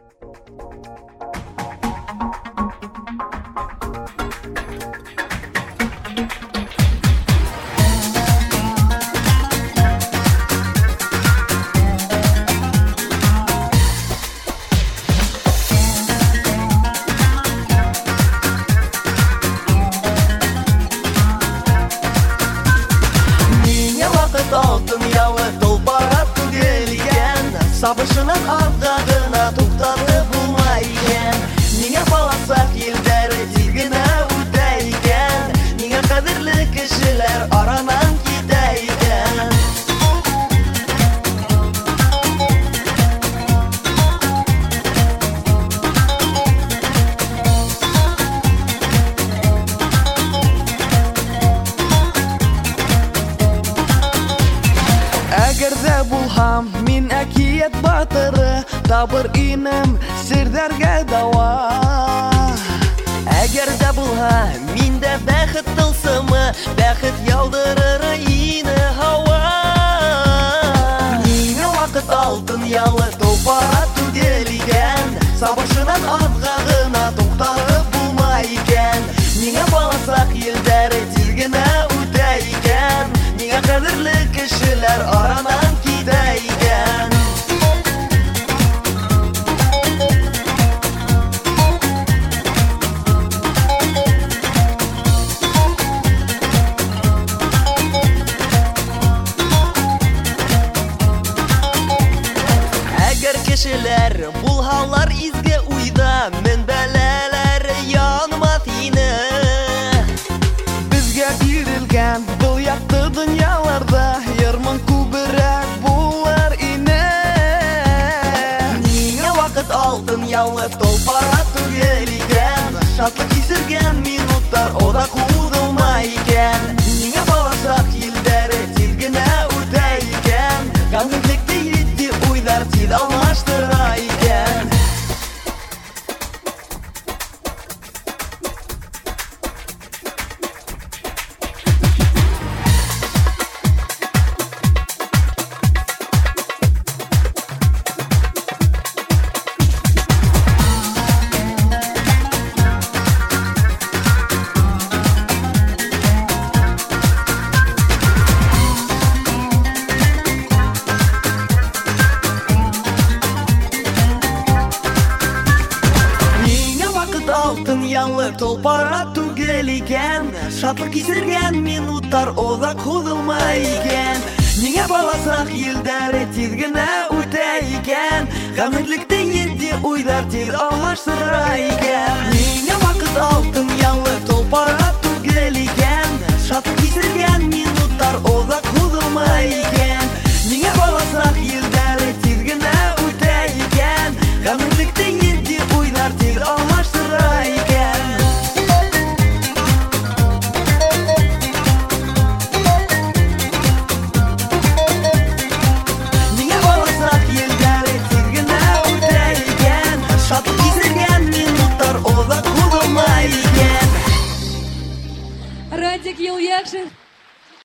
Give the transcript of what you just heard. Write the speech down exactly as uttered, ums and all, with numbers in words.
Алтын ялы толпара түгелген, сабышынан ардағына тоқтаты болмай екен. Неңе баласақ елдері тегіне өте екен, неңе қадірлі кішілер аранан кете екен. Әгерде булһам, мин әкият батыры, табыр инем сирдәргә дава. Әгерде булһа, миндә бәхет тылсымы, бәхет яудырыр ине һава. Неңе вакыт алтын ялы толпара түгел икән, сабышынан ардагына туктары булмай икән. Неңе баласак елдәре тиз генә үтә икән, неңе кадерле кешеләр аранан китә икән. Әгәр кешеләр булһалар изге уйда, мен бәләләр янмас ине. Безгә бирелгән был якты дөньяларда ярман күбрәк булыр ине. Неңе вакыт алтын ялы толпара түгел икән, шатлык кисергән минуттар ода кудылмай икән. Неңе баласак елдәре тиз генә үтә икән, гамьлекте җитди уйлар тиз алмаштыра икән. Алтын ялы толпара түгел икән, шатлык кисергән минуттар ода кудылмай икән. Неңе баласак елдәре тиз генә үтә икән, гамьлекте җитди уйлар тиз алмаштыра икән. Неңе вакыт алтын ялы толпара түгел икән, шатлык кисергән минуттар ода кудылмай икән. Неңе баласак елдәре тиз генә үтә икән, гамьлекте җитди уйлар тиз алмаштыра икән. Неңе баласак елдәре тиз генә үтә икән, шатлык кисергән минуттар ода кудылмай икән. Радик Юльяшин.